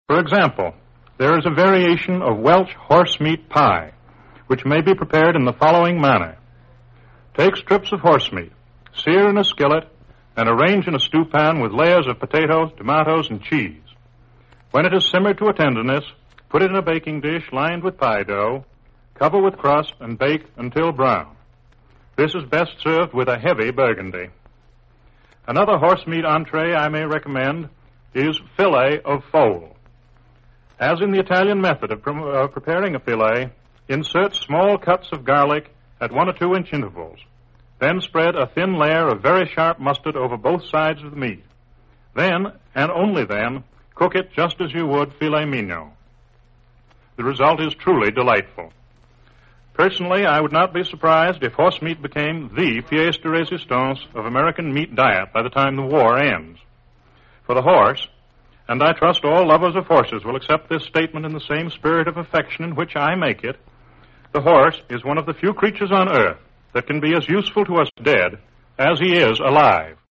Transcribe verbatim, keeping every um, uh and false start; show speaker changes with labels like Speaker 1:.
Speaker 1: For example, there is a variation of Welch horse meat pie, which may be prepared in the following manner. Take strips of horse meat, sear in a skillet, and arrange in a stew pan with layers of potatoes, tomatoes, and cheese. When it is simmered to a tenderness, put it in a baking dish lined with pie dough, cover with crust, and bake until brown. This is best served with a heavy burgundy. Another horse meat entree I may recommend is fillet of foal. As in the Italian method of, pre- of preparing a fillet, insert small cuts of garlic at one or two inch intervals. Then spread a thin layer of very sharp mustard over both sides of the meat. Then, and only then, cook it just as you would filet mignon. The result is truly delightful. Personally, I would not be surprised if horse meat became the pièce de résistance of American meat diet by the time the war ends. For the horse, and I trust all lovers of horses will accept this statement in the same spirit of affection in which I make it, the horse is one of the few creatures on earth that can be as useful to us dead as he is alive.